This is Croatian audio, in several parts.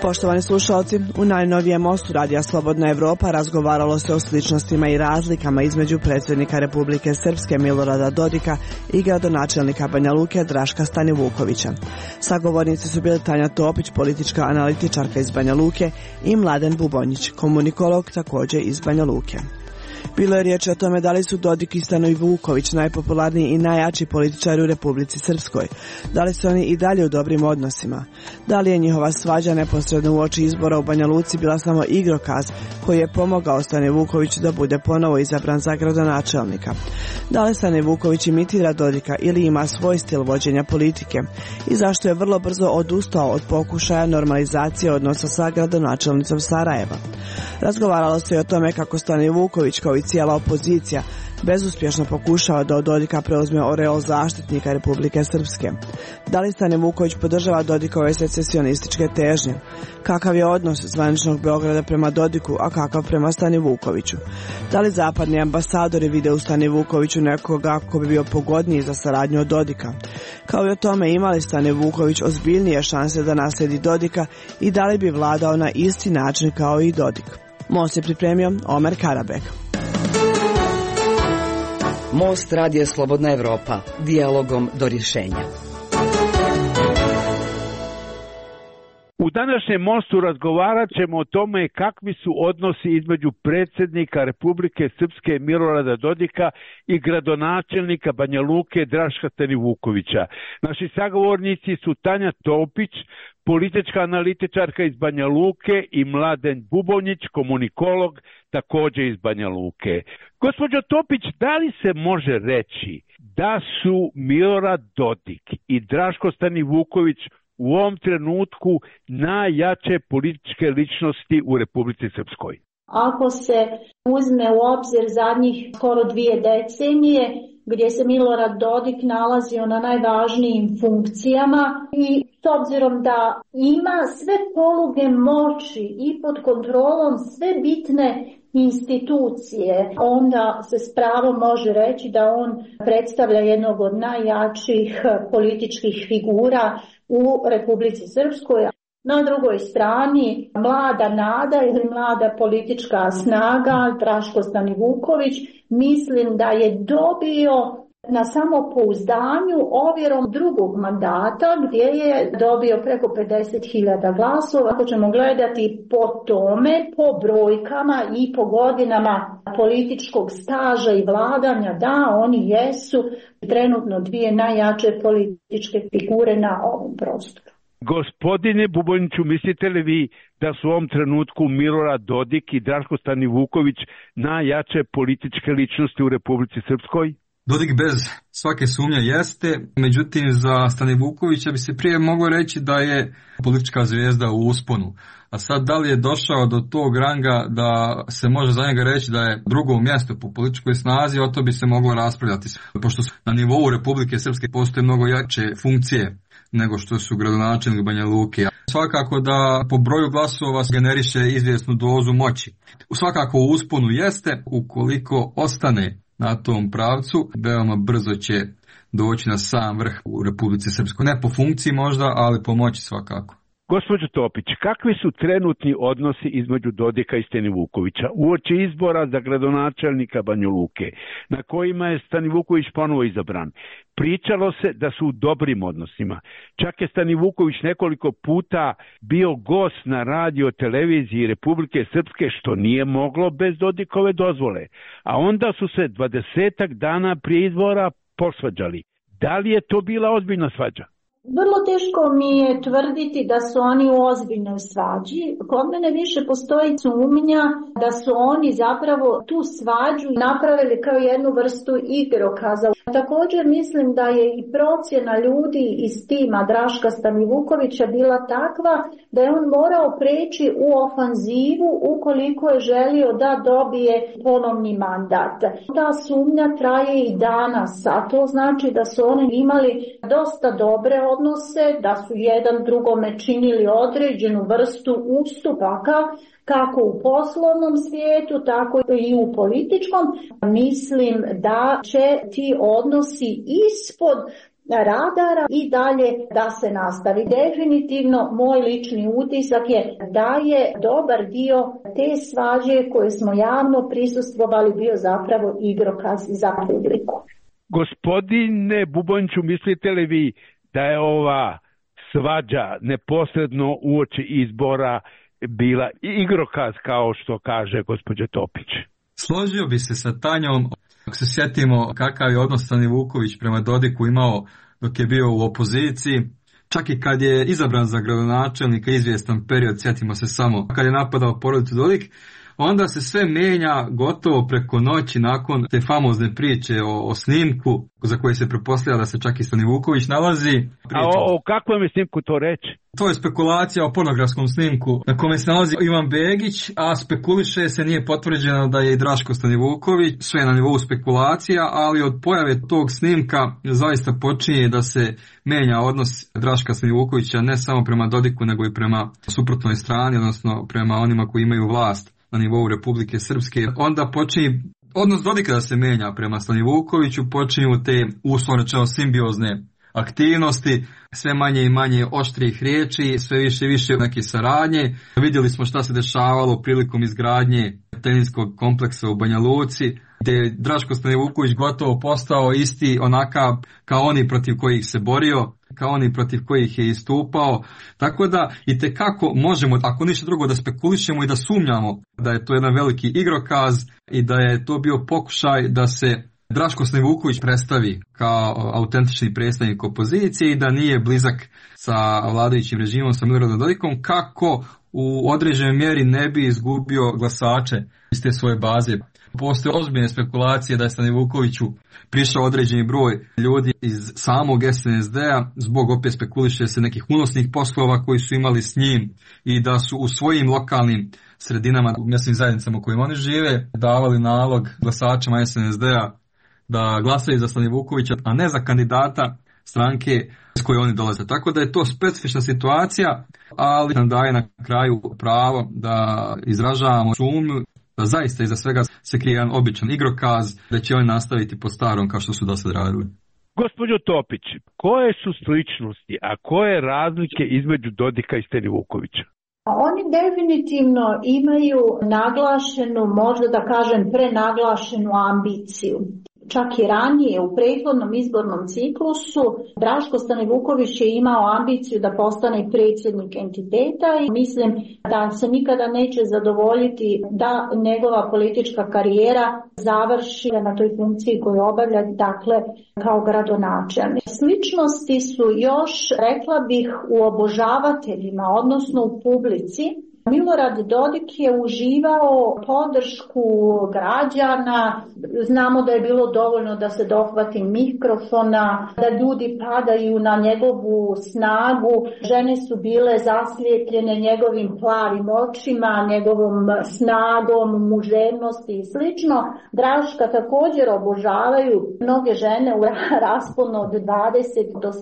Poštovani slušalci, u najnovijem mostu Radija Slobodna Evropa razgovaralo se o sličnostima i razlikama između predsjednika Republike Srpske Milorada Dodika i gradonačelnika Banja Luke Draška Stanivukovića. Sagovornici su bili Tanja Topić, politička analitičarka iz Banja Luke, i Mladen Bubonjić, komunikolog također iz Banja Luke. Bilo je riječ o tome da li su Dodik i Stanivuković najpopularniji i najjači političari u Republici Srpskoj, da li su oni i dalje u dobrim odnosima, da li je njihova svađa neposredno uoči izbora u Banja Luci bila samo igrokaz koji je pomogao Stanivukoviću da bude ponovo izabran za gradonačelnika, da li Stanivuković imitira Dodika ili ima svoj stil vođenja politike i zašto je vrlo brzo odustao od pokušaja normalizacije odnosa sa gradonačelnicom Sarajeva. Razgovaralo se i o tome kako Stanivuković kao i cijela opozicija bezuspješno pokušava da od Dodika preuzme oreol zaštitnika Republike Srpske. Da li Stanivuković podržava Dodikove secesionističke težnje? Kakav je odnos zvaničnog Beograda prema Dodiku, a kakav prema Stanivukoviću? Da li zapadni ambasadori vide u Stanivukoviću nekoga ko bi bio pogodniji za saradnju od Dodika? Kao i o tome ima li Stanivuković ozbiljnije šanse da nasledi Dodika i da li bi vladao na isti način kao i Dodik? Most je pripremio Omer Karabek. Most Radija Slobodna Evropa, dijalogom do rješenja. U današnjem mostu razgovarat ćemo o tome kakvi su odnosi između predsjednika Republike Srpske Milorada Dodika i gradonačelnika Banja Luke Draška Stanivukovića. Naši sagovornici su Tanja Topić, politička analitičarka iz Banja Luke, i Mladen Bubonjić, komunikolog također iz Banja Luke. Gospođo Topić, da li se može reći da su Milorad Dodik i Draško Stanivuković u ovom trenutku najjače političke ličnosti u Republici Srpskoj? Ako se uzme u obzir zadnjih skoro 2 decenije, gdje se Milorad Dodik nalazio na najvažnijim funkcijama i s obzirom da ima sve poluge moći i pod kontrolom sve bitne institucije, onda se s pravom može reći da on predstavlja jednog od najjačih političkih figura u Republici Srpskoj. Na drugoj strani mlada nada ili mlada politička snaga Draško Stanivuković, mislim da je dobio na samopouzdanju ovjerom drugog mandata gdje je dobio preko 50.000 glasova. Ako ćemo gledati po tome, po brojkama i po godinama političkog staža i vladanja, da, oni jesu trenutno 2 najjače političke figure na ovom prostoru. Gospodine Bubonjiću, mislite li vi da su u ovom trenutku Milorad Dodik i Draško Stanivuković najjače političke ličnosti u Republici Srpskoj? Dodik bez svake sumnje jeste, međutim za Stanivukovića bi se prije moglo reći da je politička zvijezda u usponu. A sad da li je došao do tog ranga da se može za njega reći da je drugo mjesto po političkoj snazi, o to bi se moglo raspravljati. Pošto na nivou Republike Srpske postoje mnogo jače funkcije nego što su gradonačelnik Banja Luke. Svakako da po broju glasova generiše izvjesnu dozu moći. Svakako u usponu jeste, ukoliko ostane na tom pravcu, veoma brzo će doći na sam vrh u Republici Srpskoj. Ne po funkciji možda, ali po moći svakako. Gospođo Topić, kakvi su trenutni odnosi između Dodika i Stanivukovića uoči izbora za gradonačelnika Banja Luke, na kojima je Stanivuković ponovo izabran? Pričalo se da su u dobrim odnosima. Čak je Stanivuković nekoliko puta bio gost na radio televiziji Republike Srpske, što nije moglo bez Dodikove dozvole. A onda su se 20 dana prije izbora posvađali. Da li je to bila ozbiljna svađa? Vrlo teško mi je tvrditi da su oni u ozbiljnoj svađi. Kod mene više postoji sumnja da su oni zapravo tu svađu napravili kao jednu vrstu igrokaza. Također mislim da je i procjena ljudi iz tima Draška Stanivukovića bila takva da je on morao preći u ofanzivu ukoliko je želio da dobije ponovni mandat. Ta sumnja traje i danas, a to znači da su oni imali dosta dobre odnose, da su jedan drugome činili određenu vrstu ustupaka, kako u poslovnom svijetu, tako i u političkom. Mislim da će ti odnosi ispod radara i dalje da se nastavi. Definitivno moj lični utisak je da je dobar dio te svađe koje smo javno prisustvovali bio zapravo igrokaz za publiku. Gospodine Bubončiću, mislite li vi da je ova svađa neposredno uoči izbora bila igrokaz, kao što kaže gospođa Topić? Složio bi se sa Tanjom. Ako se sjetimo kakav je odnos Stani Vuković prema Dodiku imao dok je bio u opoziciji, čak i kad je izabran za gradonačelnika izvjestan period, sjetimo se samo, kad je napadao porodicu Dodik, onda se sve mijenja gotovo preko noći nakon te famozne priče o snimku za koje se pretpostavlja da se čak i Stani Vuković nalazi. A o kakvom je snimku to reći? To je spekulacija o pornografskom snimku na kome se nalazi Ivan Begić, a spekuliše se, nije potvrđeno da je i Draško Stanivuković, sve na nivou spekulacija, ali od pojave tog snimka zaista počinje da se menja odnos Draška Stanivukovića ne samo prema Dodiku, nego i prema suprotnoj strani, odnosno prema onima koji imaju vlast na nivou Republike Srpske. Onda počinje odnos Dodika da se menja prema Stanivukoviću, počinju te uslovno rečeno simbiozne aktivnosti, sve manje i manje oštrih riječi, sve više i više neke saradnje. Vidjeli smo šta se dešavalo prilikom izgradnje teniskog kompleksa u Banja Luci, gdje je Draško Stanivuković gotovo postao isti onakav kao oni protiv kojih se borio, kao oni protiv kojih je istupao. Tako da itekako možemo, ako ništa drugo, da spekulišemo i da sumnjamo da je to jedan veliki igrokaz i da je to bio pokušaj da se Draško Stanivuković predstavi kao autentični predstavnik opozicije i da nije blizak sa vladajućim režimom, sa Miloradom Dodikom, kako u određenoj mjeri ne bi izgubio glasače iz te svoje baze. Postoje ozbiljne spekulacije da je Stanivukoviću prišao određeni broj ljudi iz samog SNSD-a zbog, opet spekuliše se, nekih unosnih poslova koji su imali s njim i da su u svojim lokalnim sredinama, u mjesnim zajednicama u kojima oni žive, davali nalog glasačima SNSD-a da glasaju za Stanivukovića, a ne za kandidata stranke s koje oni dolaze. Tako da je to specifična situacija, ali nam daje na kraju pravo da izražavamo sumnju da zaista iza svega se krije jedan običan igrokaz, da će oni nastaviti po starom kao što su do sad radili. Gospođo Topić, koje su sličnosti, a koje razlike između Dodika i Stanivukovića? Oni definitivno imaju naglašenu, možda da kažem prenaglašenu ambiciju. Čak i ranije u prethodnom izbornom ciklusu Draško Stanivuković je imao ambiciju da postane predsjednik entiteta i mislim da se nikada neće zadovoljiti da njegova politička karijera završi na toj funkciji koju obavlja, dakle kao gradonačelnik. Sličnosti su još, rekla bih, u obožavateljima, odnosno u publici. Milorad Dodik je uživao podršku građana, znamo da je bilo dovoljno da se dohvati mikrofona, da ljudi padaju na njegovu snagu, žene su bile zaslijepljene njegovim plavim očima, njegovom snagom, muževnosti i slično. Draška također obožavaju mnoge žene u rasponu od 20 do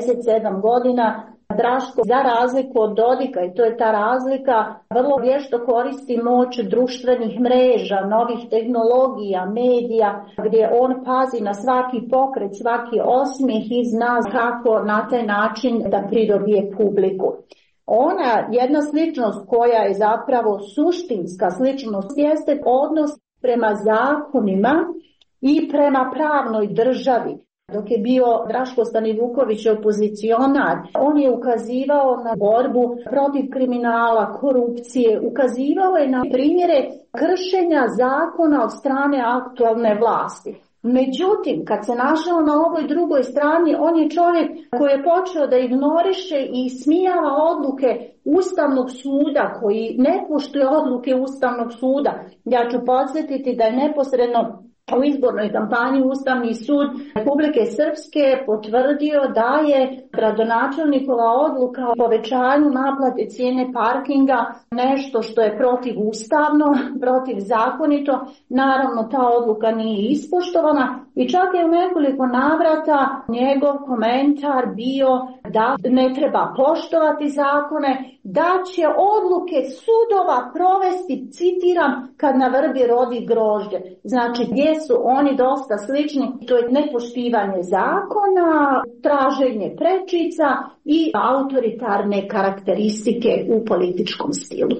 77 godina. Draško, za razliku od Dodika, i to je ta razlika, vrlo vješto koristi moć društvenih mreža, novih tehnologija, medija, gdje on pazi na svaki pokret, svaki osmijeh i zna kako na taj način da pridobije publiku. Ona, jedna sličnost koja je zapravo suštinska sličnost, jeste odnos prema zakonima i prema pravnoj državi. Dok je bio Draško Stanivuković opozicionar, on je ukazivao na borbu protiv kriminala, korupcije, ukazivao je na primjere kršenja zakona od strane aktualne vlasti. Međutim, kad se našao na ovoj drugoj strani, on je čovjek koji je počeo da ignoriše i smijava odluke Ustavnog suda, koji ne poštuje odluke Ustavnog suda. Ja ću podsjetiti da je neposredno u izbornoj kampanji Ustavni sud Republike Srpske potvrdio da je gradonačelnikova odluka o povećanju naplate cijene parkinga nešto što je protivustavno, protivzakonito. Naravno, ta odluka nije ispoštovana i čak je u nekoliko navrata njegov komentar bio da ne treba poštovati zakone, da će odluke sudova provesti, citiram, kad na vrbi rodi grožđe. Znači, gdje gdje su oni dosta slični. To je nepoštivanje zakona, traženje prečica i autoritarne karakteristike u političkom stilu.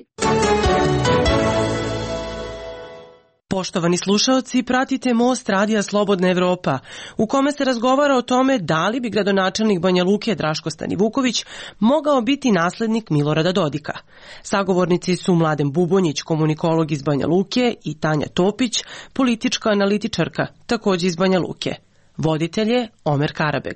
Poštovani slušaoci, pratite Most radija Slobodna Evropa, u kome se razgovara o tome da li bi gradonačelnik Banja Luke Draško Stanivuković mogao biti naslednik Milorada Dodika. Sagovornici su Mladen Bubonjić, komunikolog iz Banja Luke, i Tanja Topić, politička analitičarka, također iz Banja Luke. Voditelj je Omer Karabeg.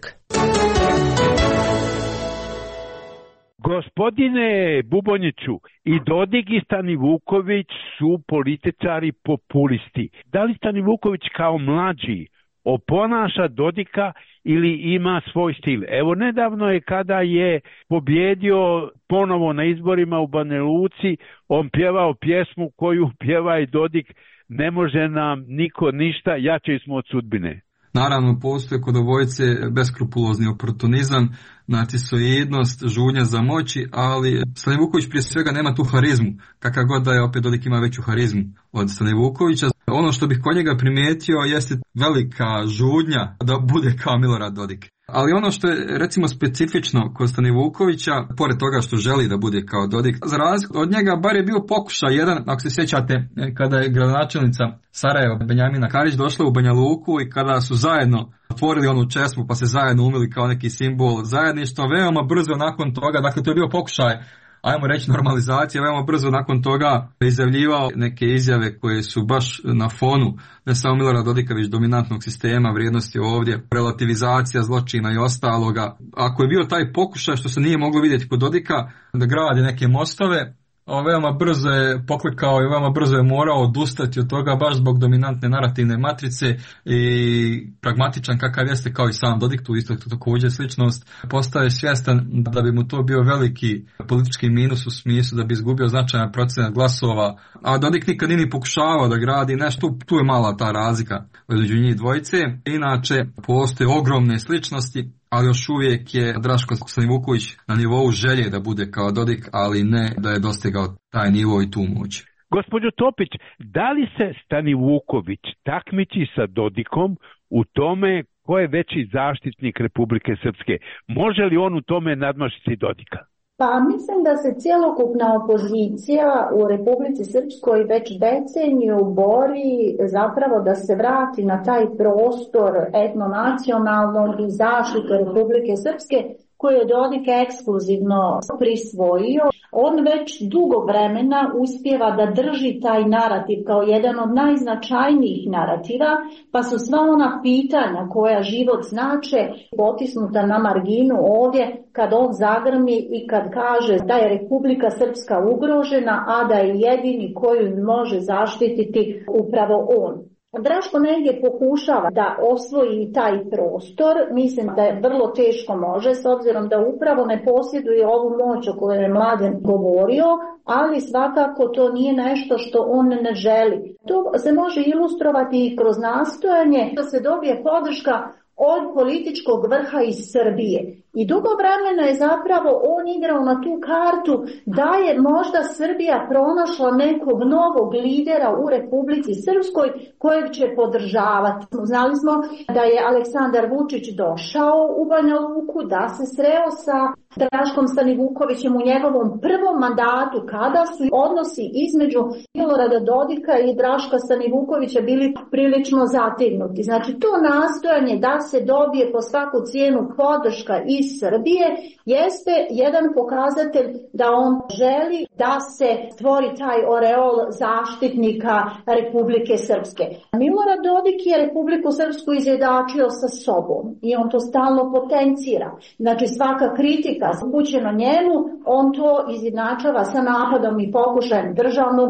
Gospodine Bubonjiću, i Dodik i Stanivuković su političari populisti. Da li Stanivuković kao mlađi oponaša Dodika ili ima svoj stil? Evo, nedavno je kada je pobjedio ponovo na izborima u Banja Luci, on pjevao pjesmu koju pjeva i Dodik: ne može nam niko ništa, jači smo od sudbine. Naravno, postoje kod obojice beskrupulozni oportunizam, narcisoidnost, žudnja za moći, ali Stanivuković prije svega nema tu harizmu, kakav god da je, opet Dodik ima veću harizmu od Stanivukovića. Ono što bih kod njega primijetio jeste velika žudnja da bude kao Milorad Dodik. Ali ono što je recimo specifično kod Stanivukovića, pored toga što želi da bude kao Dodik, za razliku od njega bar je bio pokušaj jedan, ako se sjećate, kada je gradonačelnica Sarajeva Benjamina Karić došla u Banja Luku i kada su zajedno otvorili onu česmu pa se zajedno umili kao neki simbol zajedništva, veoma brzo nakon toga, dakle to je bio pokušaj, ajmo reći, normalizacija, veoma brzo nakon toga izjavljivao neke izjave koje su baš na fonu ne samo Milorada Dodika, već dominantnog sistema vrijednosti ovdje, relativizacija zločina i ostaloga. Ako je bio taj pokušaj, što se nije moglo vidjeti kod Dodika, da gradi neke mostove, veoma brzo je poklikao i veoma brzo je morao odustati od toga baš zbog dominantne narativne matrice i pragmatičan kakav jeste kao i sam Dodik, tu isto također sličnost, postaje svjestan da bi mu to bio veliki politički minus u smislu da bi izgubio značajan procenat glasova, a Dodik nikad nije pokušavao da gradi nešto, tu je mala ta razlika između njih dvojice. Inače, postoje ogromne sličnosti, ali još uvijek je Draško Stanivuković na nivou želje da bude kao Dodik, ali ne da je dostigao taj nivo i tu moć. Gospođo Topić, da li se Stanivuković takmiči sa Dodikom u tome ko je veći zaštitnik Republike Srpske? Može li on u tome nadmašiti Dodika? Pa mislim da se cjelokupna opozicija u Republici Srpskoj već deceniju bori zapravo da se vrati na taj prostor etnonacionalnog i zaštite Republike Srpske koje je Dodik ekskluzivno prisvojio. On već dugo vremena uspijeva da drži taj narativ kao jedan od najznačajnijih narativa, pa su sva ona pitanja koja život znače potisnuta na marginu ovdje kad on zagrmi i kad kaže da je Republika Srpska ugrožena, a da je jedini koju može zaštititi upravo on. Draško negdje pokušava da osvoji taj prostor, mislim da je vrlo teško može, s obzirom da upravo ne posjeduje ovu moć o kojoj je Mladen govorio, ali svakako to nije nešto što on ne želi. To se može ilustrovati i kroz nastojanje da se dobije podrška od političkog vrha iz Srbije. I dugo vremena je zapravo on igrao na tu kartu da je možda Srbija pronašla nekog novog lidera u Republici Srpskoj kojeg će podržavati. Znali smo da je Aleksandar Vučić došao u Banja Luku, da se sreo sa Draškom Stanivukovićem u njegovom prvom mandatu kada su odnosi između Milorada Dodika i Draška Stanivukovića bili prilično zategnuti. Znači to nastojanje da se dobije po svaku cijenu podrška iz Srbije jeste jedan pokazatelj da on želi da se stvori taj oreol zaštitnika Republike Srpske. Milorad Dodik je Republiku Srpsku izjednačio sa sobom i on to stalno potencira. Znači svaka kritika upućena njemu, on to izjednačava sa napadom i pokušajem državnog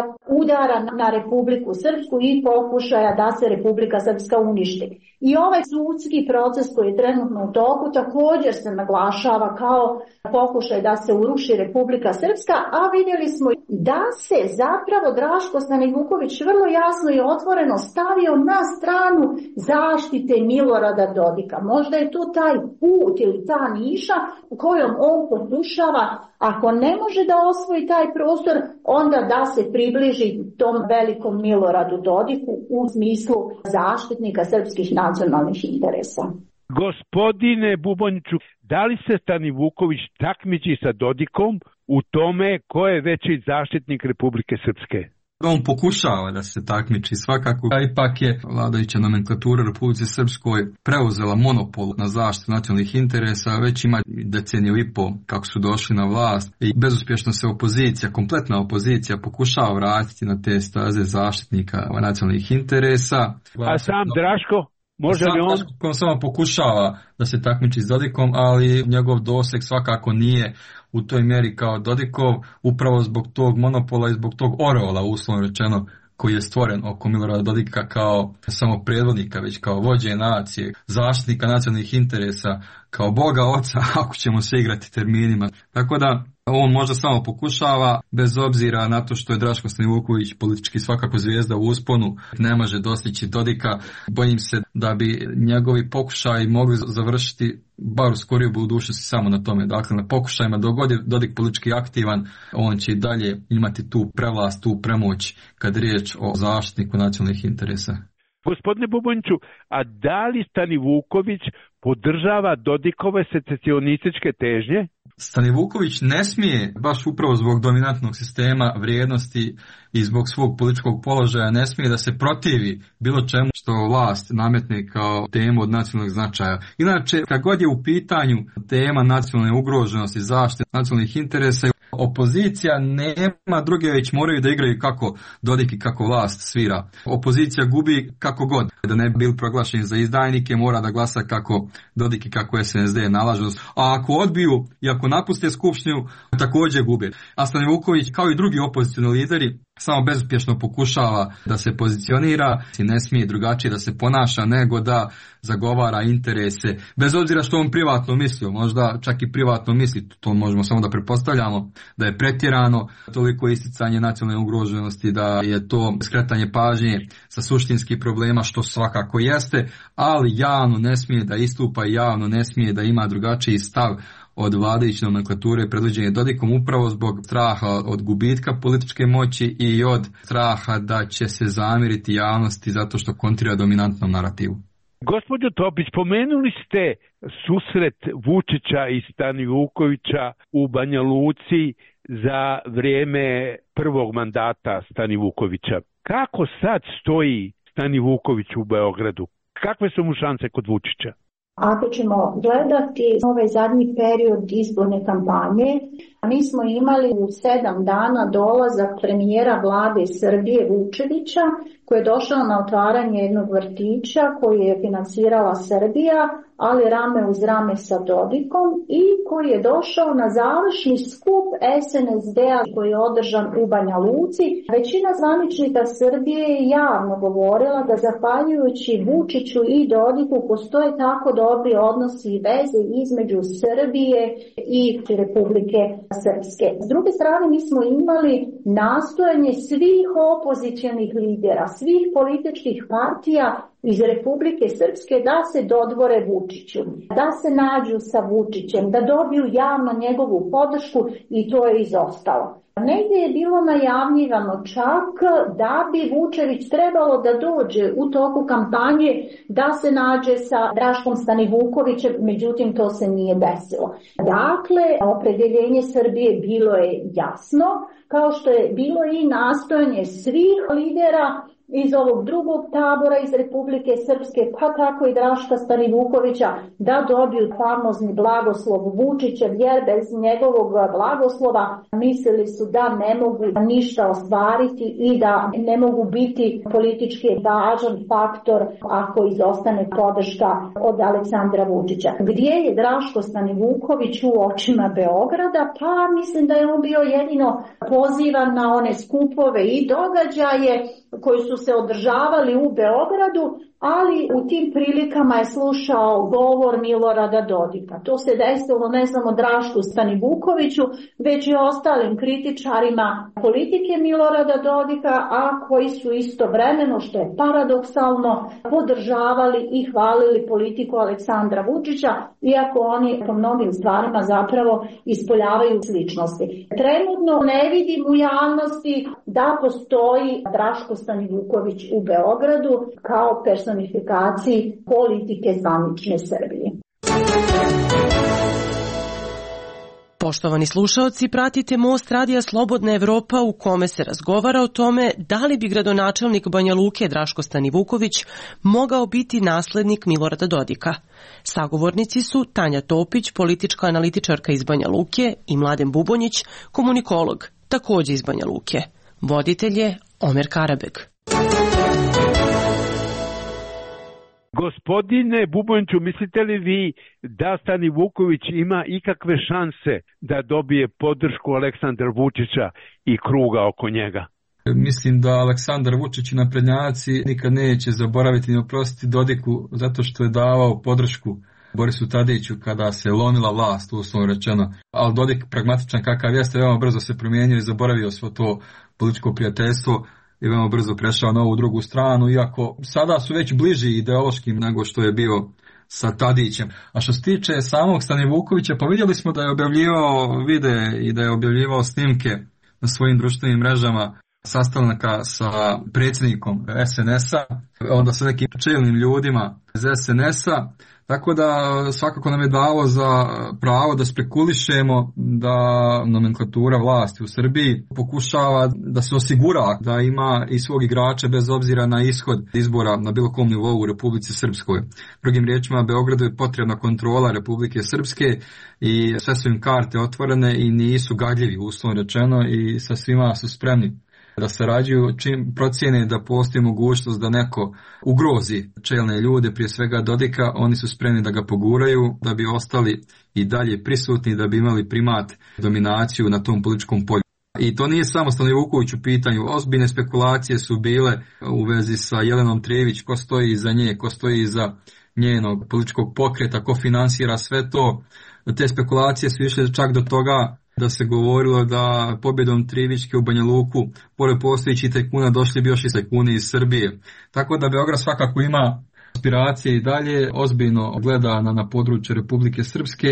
udara na Republiku Srpsku i pokušaja da se Republika Srpska uništi. I ovaj sudski proces koji je trenutno u toku također se naglašava kao pokušaj da se uruši Republika Srpska, a vidjeli smo da se zapravo Draško Stanivuković vrlo jasno i otvoreno stavio na stranu zaštite Milorada Dodika. Možda je to taj put ili ta niša kojom on pokušava, ako ne može da osvoji taj prostor, onda da se približi tom velikom Miloradu Dodiku u smislu zaštitnika srpskih nacionalnih interesa. Gospodine Bubonjiću, da li se Stanivuković takmiči sa Dodikom u tome ko je veći zaštitnik Republike Srpske? On pokušava da se takmiči svakako, a ipak je vladajuća nomenklatura Republike Srpskoj preuzela monopol na zaštitu nacionalnih interesa, već ima deceniju i pol kako su došli na vlast i bezuspješno se opozicija, kompletna opozicija pokušava vratiti na te staze zaštitnika nacionalnih interesa. A sam Draško? Može li on samo pokušava da se takmiči s Dodikom, ali njegov doseg svakako nije u toj mjeri kao Dodikov, upravo zbog tog monopola i zbog tog oreola, uslovno rečeno, koji je stvoren oko Milorada Dodika kao samo predvodnika, već kao vođe nacije, zaštitnika nacionalnih interesa, kao Boga oca, ako ćemo se igrati terminima. Tako da on možda samo pokušava, bez obzira na to što je Draško Stanivuković politički svakako zvijezda u usponu, ne može dostići Dodika. Bojim se da bi njegovi pokušaji mogli završiti bar u skoriju budućnosti samo na tome. Dakle, na pokušajima dok god je Dodik politički aktivan, on će i dalje imati tu prevlast, tu premoć kad je riječ o zaštitniku nacionalnih interesa. Gospodine Bubonjiću, a da li Stanivuković podržava Dodikove secesionističke težnje? Stanivuković ne smije, baš upravo zbog dominantnog sistema vrijednosti i zbog svog političkog položaja, ne smije da se protivi bilo čemu što vlast nametne kao temu od nacionalnog značaja. Inače, kad god je u pitanju tema nacionalne ugroženosti, zaštite nacionalnih interesa, opozicija nema druge, već moraju da igraju kako Dodik i kako vlast svira. Opozicija gubi kako god. Da ne bi bili proglašeni za izdajnike, mora da glasa kako Dodik i kako SNSD nalažu. A ako odbiju i ako napuste skupštinu, također gube. A Stanivuković, kao i drugi opozicioni lideri, samo bezuspješno pokušava da se pozicionira i ne smije drugačije da se ponaša nego da zagovara interese, bez obzira što on privatno mislio, možda čak i privatno misli, to možemo samo da pretpostavljamo da je pretjerano, toliko isticanje nacionalne ugroženosti, da je to skretanje pažnje sa suštinskih problema, što svakako jeste, ali javno ne smije da istupa i javno ne smije da ima drugačiji stav od vladajuće nomenklature predvođene Dodikom, upravo zbog straha od gubitka političke moći i od straha da će se zamiriti javnosti zato što kontrira dominantnom narativu. Gospođo Topić, pomenuli ste susret Vučića i Stanivukovića u Banja Luci za vrijeme prvog mandata Stanivukovića. Kako sad stoji Stanivuković u Beogradu? Kakve su mu šanse kod Vučića? Ako ćemo gledati ovaj zadnji period izborne kampanje, mi smo imali u 7 dana dolazak premijera vlade Srbije Vučevića, koji je došao na otvaranje jednog vrtića koji je financirala Srbija, ali rame uz rame sa Dodikom, i koji je došao na završni skup SNSD-a koji je održan u Banja Luci. Većina zvaničnika Srbije je javno govorila da zahvaljujući Vučiću i Dodiku postoje tako dobri odnosi i veze između Srbije i Republike Srpske. S druge strane, mi smo imali nastojanje svih opozicionih lidera, svih političkih partija iz Republike Srpske da se dodvore Vučiću, da se nađu sa Vučićem, da dobiju javno njegovu podršku, i to je izostalo. Negdje je bilo najavljivano čak da bi Vučević trebalo da dođe u toku kampanje da se nađe sa Draškom Stanivukovićem, međutim to se nije desilo. Dakle, opredjeljenje Srbije bilo je jasno, kao što je bilo i nastojanje svih lidera iz ovog drugog tabora iz Republike Srpske, pa tako i Draška Stanivukovića, da dobiju famozni blagoslov Vučića, jer bez njegovog blagoslova mislili su da ne mogu ništa ostvariti i da ne mogu biti politički važan faktor ako izostane podrška od Aleksandra Vučića. Gdje je Draško Stanivuković u očima Beograda? Pa mislim da je on bio jedino pozivan na one skupove i događaje koji su se održavali u Beogradu, ali u tim prilikama je slušao govor Milorada Dodika. To se desilo ne samo Drašku Stanivukoviću, već i ostalim kritičarima politike Milorada Dodika, a koji su istovremeno, što je paradoksalno, podržavali i hvalili politiku Aleksandra Vučića, iako oni po mnogim stvarima zapravo ispoljavaju sličnosti. Trenutno ne vidim u javnosti da postoji Draško Stanivuković u Beogradu kao personifikaciji politike zvanične Srbije. Poštovani slušaoci, pratite Most radija Slobodna Evropa u kome se razgovara o tome da li bi gradonačelnik Banja Luke Draško Stanivuković mogao biti naslednik Milorada Dodika. Sagovornici su Tanja Topić, politička analitičarka iz Banja Luke, i Mladen Bubonjić, komunikolog, takođe iz Banja Luke. Voditelj je Omer Karabeg. Gospodine Bubonjiću, mislite li vi da Stanivuković ima ikakve šanse da dobije podršku Aleksandra Vučića i kruga oko njega? Mislim da Aleksandar Vučić i naprednjaci nikad neće zaboraviti ni oprostiti Dodiku zato što je davao podršku Borisu Tadiću kada se lomila vlast, uslovno rečeno. Ali Dodik, pragmatičan kakav jeste, veoma brzo se promijenio i zaboravio svo to političko prijateljstvo i veoma brzo prešao na ovu drugu stranu, iako sada su već bliži ideološkim nego što je bio sa Tadićem. A što se tiče samog Stanivukovića, pa vidjeli smo da je objavljivao videe i da je objavljivao snimke na svojim društvenim mrežama sastanaka sa predsjednikom SNS-a, onda sa nekim čelnim ljudima iz SNS-a, tako da svakako nam je dalo za pravo da spekulišemo da nomenklatura vlasti u Srbiji pokušava da se osigura da ima i svog igrača bez obzira na ishod izbora na bilo kom nivou u Republici Srpskoj. Drugim riječima, Beogradu je potrebna kontrola Republike Srpske i sve su im karte otvorene i nisu gadljivi, uslovno rečeno, i sa svima su spremni da sarađuju čim procijene da postoji mogućnost da neko ugrozi čelne ljude, prije svega Dodika, oni su spremni da ga poguraju, da bi ostali i dalje prisutni, da bi imali primat, dominaciju na tom političkom polju. I to nije samo Stanivuković u pitanju, ozbiljne spekulacije su bile u vezi sa Jelenom Trević, ko stoji iza nje, ko stoji iza njenog političkog pokreta, ko finansira sve to. Te spekulacije su išle čak do toga da se govorilo da pobjedom Trivićke u Banja Luku, pored postojećih tajkuna, došli bi još i tajkuni iz Srbije. Tako da Beograd svakako ima aspiracije i dalje, ozbiljno gleda na područje Republike Srpske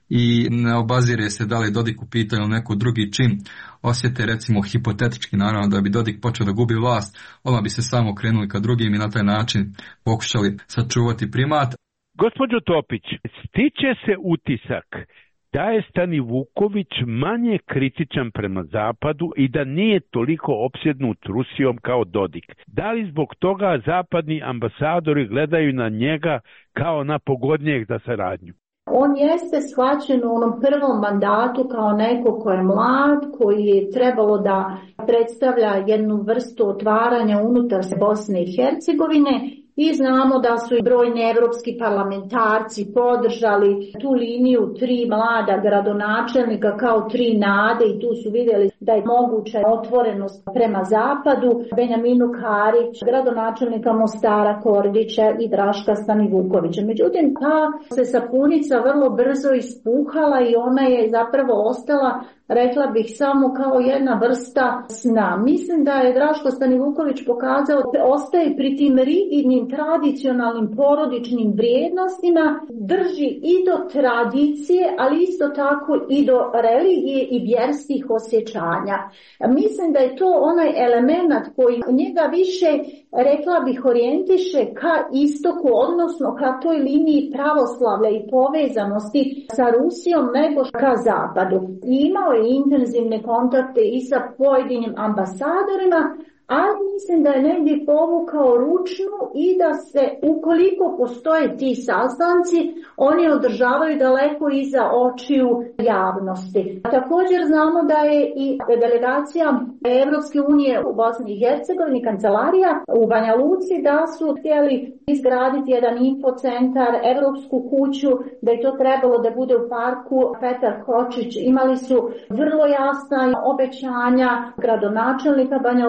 i ne obazire se da li Dodik u pitanju neko drugi čin osjete, recimo hipotetički naravno, da bi Dodik počeo da gubi vlast, odmah bi se samo krenuli ka drugim i na taj način pokušali sačuvati primat. Gospođo Topić, stiče se utisak da je Stanivuković manje kritičan prema Zapadu i da nije toliko opsjednut Rusijom kao Dodik. Da li zbog toga zapadni ambasadori gledaju na njega kao na pogodnijeg za saradnju? On jeste shvaćen u onom prvom mandatu kao neko ko je mlad, koji je trebalo da predstavlja jednu vrstu otvaranja unutar Bosne i Hercegovine, i znamo da su i brojni evropski parlamentarci podržali tu liniju 3 mlada gradonačelnika kao 3 nade i tu su vidjeli da je moguća otvorenost prema zapadu. Benjaminu Karić, gradonačelnika Mostara Kordića i Draška Stanivukovića. Međutim, ta se sapunica vrlo brzo ispuhala i ona je zapravo ostala, rekla bih, samo kao jedna vrsta sna. Mislim da je Draško Stanivuković pokazao da ostaje pri tim rigidnim tradicionalnim porodičnim vrijednostima, drži i do tradicije, ali isto tako i do religije i vjerskih osjećanja. Mislim da je to onaj element koji njega više, rekla bih, orijentiše ka istoku, odnosno ka toj liniji pravoslavlja i povezanosti sa Rusijom nego ka zapadu. I imao je intenzivne kontakte i sa pojedinim ambasadorima, ali mislim da je negdje povukao ručnu i da se, ukoliko postoje ti sastanci, oni održavaju daleko iza očiju javnosti. Također znamo da je i delegacija Evropske unije u Bosni i Hercegovini, kancelarija u Banja Luci, da su htjeli izgraditi jedan infocentar, Evropsku kuću, da je to trebalo da bude u parku Petar Kočić. Imali su vrlo jasna obećanja gradonačelnika Banja Luke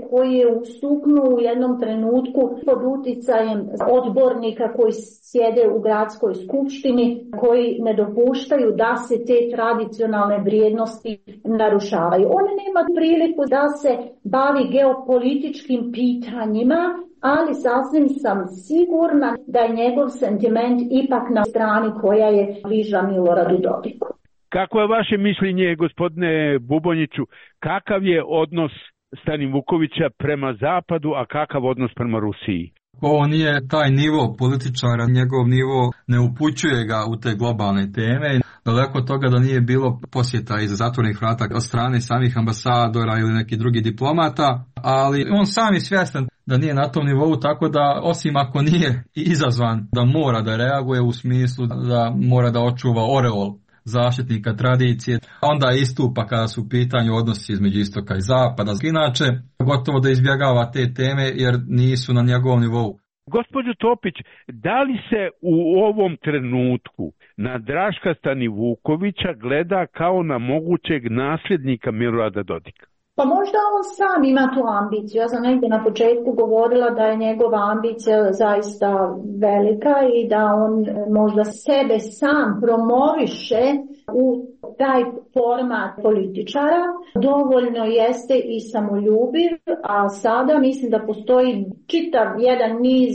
koji je ustuknuo u jednom trenutku pod uticajem odbornika koji sjede u gradskoj skupštini, koji ne dopuštaju da se te tradicionalne vrijednosti narušavaju. On nema priliku da se bavi geopolitičkim pitanjima, ali sasvim sam sigurna da je njegov sentiment ipak na strani koja je bliža Miloradu Dodiku. Kako je vaše mišljenje, gospodine Bubonjiću, kakav je odnos Stanivukovića prema Zapadu, a kakav odnos prema Rusiji? Ovo nije taj nivo političara, njegov nivo ne upućuje ga u te globalne teme. Daleko od toga da nije bilo posjeta iza zatvorenih vrata od strane samih ambasadora ili nekih drugih diplomata, ali on sam je svjestan da nije na tom nivou, tako da osim ako nije izazvan da mora da reaguje u smislu da mora da očuva oreol zaštitnika tradicije, onda istupa kada su u pitanju odnosi između istoka i zapada. Inače, gotovo da izbjegava te teme jer nisu na njegovom nivou. Gospođo Topić, da li se u ovom trenutku na Draška Stanivukovića gleda kao na mogućeg nasljednika Milorada Dodika? Pa možda on sam ima tu ambiciju. Ja sam negdje na početku govorila da je njegova ambicija zaista velika i da on možda sebe sam promoviše u taj format političara. Dovoljno jeste i samoljubiv, a sada mislim da postoji čitav jedan niz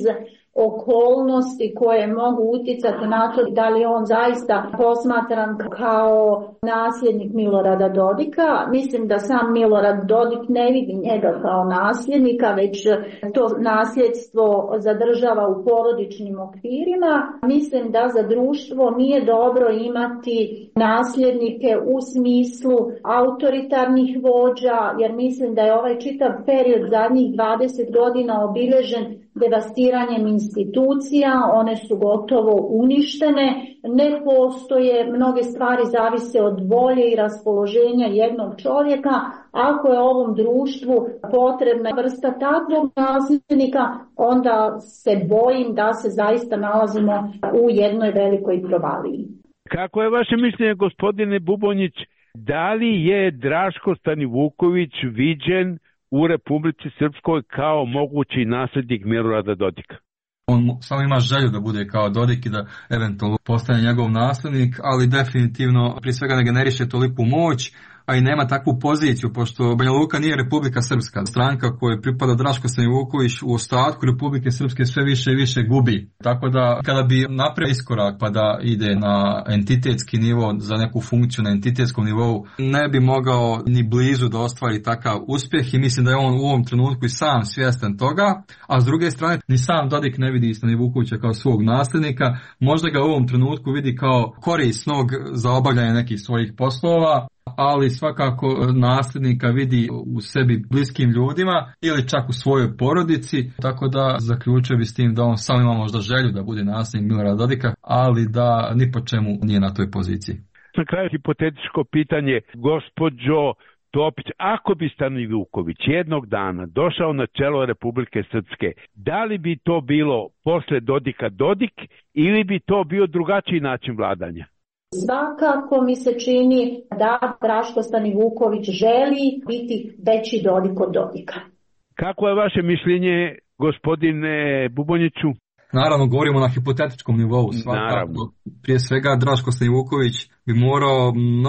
okolnosti koje mogu utjecati na to da li on zaista posmatran kao nasljednik Milorada Dodika. Mislim da sam Milorad Dodik ne vidi njega kao nasljednika, već to nasljedstvo zadržava u porodičnim okvirima. Mislim da za društvo nije dobro imati nasljednike u smislu autoritarnih vođa, jer mislim da je ovaj čitav period zadnjih 20 godina obilježen devastiranjem institucija, one su gotovo uništene, ne postoje, mnoge stvari zavise od volje i raspoloženja jednog čovjeka. Ako je ovom društvu potrebna vrsta takvog nasljednika, onda se bojim da se zaista nalazimo u jednoj velikoj provaliji. Kako je vaše mišljenje, gospodine Bubonjić, da li je Draško Stanivuković viđen u Republici Srpskoj kao mogući nasljednik Milorada Dodika? On samo ima želju da bude kao Dodik i da eventualno postane njegov nasljednik, ali definitivno prije svega ne generiše toliku moć, a i nema takvu poziciju, pošto Banja Luka nije Republika Srpska. Stranka kojoj pripada Draško Stanivuković u ostatku Republike Srpske sve više i više gubi. Tako da kada bi napravio iskorak pa da ide na entitetski nivo, za neku funkciju na entitetskom nivou, ne bi mogao ni blizu da ostvari takav uspjeh i mislim da je on u ovom trenutku i sam svjestan toga, a s druge strane ni sam Dodik ne vidi Stanivukovića kao svog nasljednika, možda ga u ovom trenutku vidi kao korisnog za obavljanje nekih svojih poslova, ali svakako nasljednika vidi u sebi bliskim ljudima ili čak u svojoj porodici, tako da zaključio bi s tim da on sam ima možda želju da bude nasljednik Milorada Dodika, ali da ni po čemu nije na toj poziciji. Na kraju hipotetičko pitanje, gospođo Topić, ako bi Stanivuković jednog dana došao na čelo Republike Srpske, da li bi to bilo posle Dodika Dodik ili bi to bio drugačiji način vladanja? Svakako mi se čini da Draško Stanivuković želi biti veći Dodik od Dodika. Kako je vaše mišljenje, gospodine Bubonjiću? Naravno, govorimo na hipotetičkom nivou. Svakako, prije svega Draško Stanivuković bi morao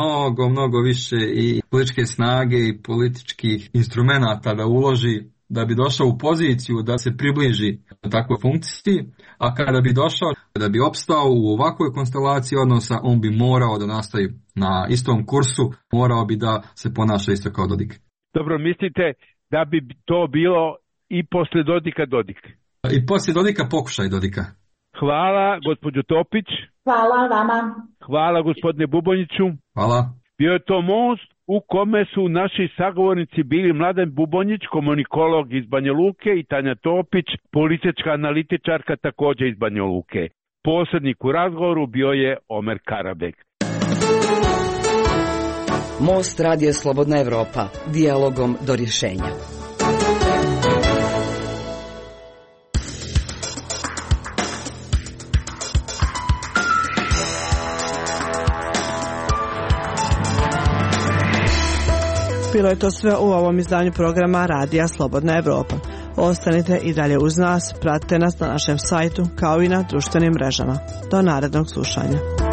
mnogo više i političke snage i političkih instrumenata da uloži da bi došao u poziciju da se približi takvoj funkciji, a kada bi došao, da bi opstao u ovakvoj konstelaciji odnosa, on bi morao da nastavi na istom kursu, morao bi da se ponaša isto kao Dodik. Dobro, mislite da bi to bilo i posle Dodika Dodik? I poslije Dodika pokušaj Dodika. Hvala, gospođo Topić. Hvala vama. Hvala, gospodine Bubonjiću. Hvala. Bio je to most u kome su naši sagovornici bili Mladen Bubonjić, komunikolog iz Banja Luke, i Tanja Topić, politička analitičarka također iz Banja Luke. Posrednik u razgovoru bio je Omer Karabek. Most Radio Slobodna Evropa. Dijalogom do rješenja. Bilo je to sve u ovom izdanju programa Radija Slobodna Evropa. Ostanite i dalje uz nas, pratite nas na našem sajtu kao i na društvenim mrežama. Do narednog slušanja.